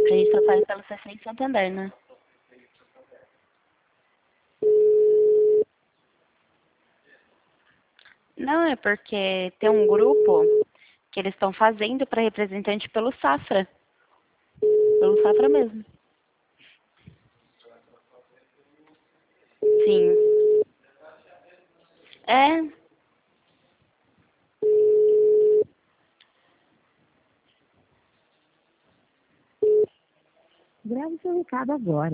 Pra gente trocar ele pelo CFA Santander, né? Não, é porque tem um grupo que eles estão fazendo para representante pelo Safra. Pelo Safra mesmo. Sim. É. Grave seu recado agora.